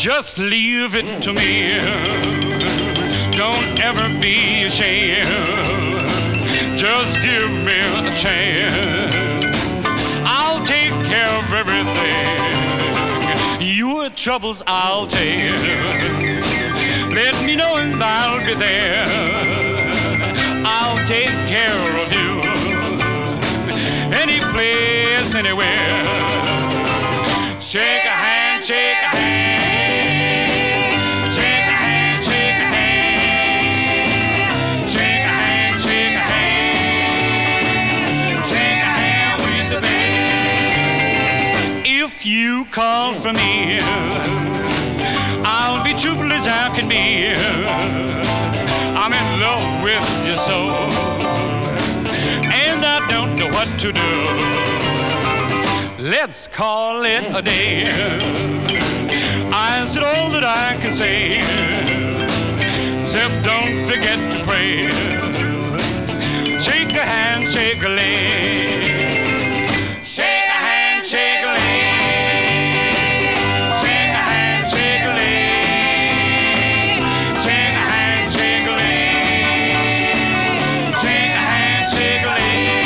Just leave it to me. Don't ever be ashamed. Just give me a chance. I'll take care of everything. Your troubles I'll take. Let me know and I'll be there. I'll take care of you. Any place, anywhere. Shake a hand, shake a hand. Shake a hand, shake a hand. Shake a hand, shake a hand. Shake a hand with the band. If you call for me, I'll be truthful as I can be. I'm in love with you so, and I don't know what to do. Let's call it a day. I said all that I can say, except don't forget to pray. Shake a hand, shake a leg. Shake a hand, shake a leg. Shake a hand, shake a leg. Shake a hand, shake a leg. Shake a hand, shake a leg.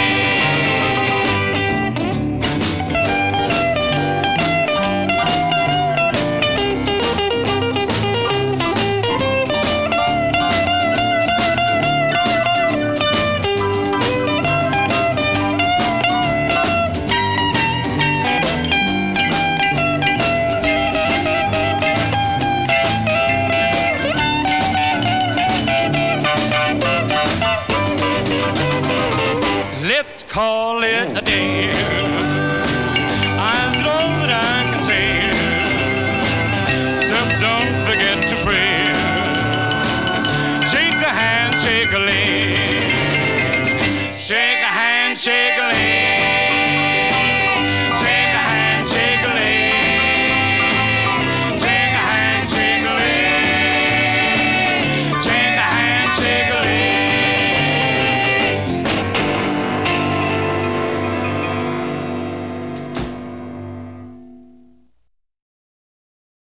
Let's call it a day. I said all that I can say, except don't forget to pray. Shake a hand, shake a leg.